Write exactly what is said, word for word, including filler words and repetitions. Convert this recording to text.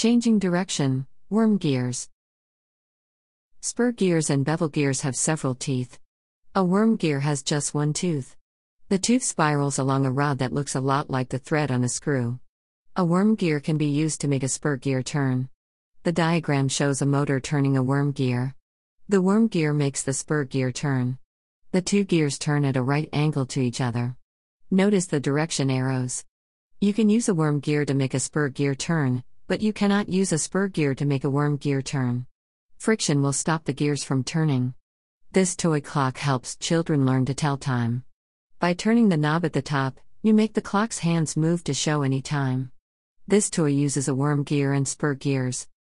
Changing direction, worm gears. Spur gears and bevel gears have several teeth. A worm gear has just one tooth. The tooth spirals along a rod that looks a lot like the thread on a screw. A worm gear can be used to make a spur gear turn. The diagram shows a motor turning a worm gear. The worm gear makes the spur gear turn. The two gears turn at a right angle to each other. Notice the direction arrows. You can use a worm gear to make a spur gear turn, but you cannot use a spur gear to make a worm gear turn. Friction will stop the gears from turning. This toy clock helps children learn to tell time. By turning the knob at the top, you make the clock's hands move to show any time. This toy uses a worm gear and spur gears.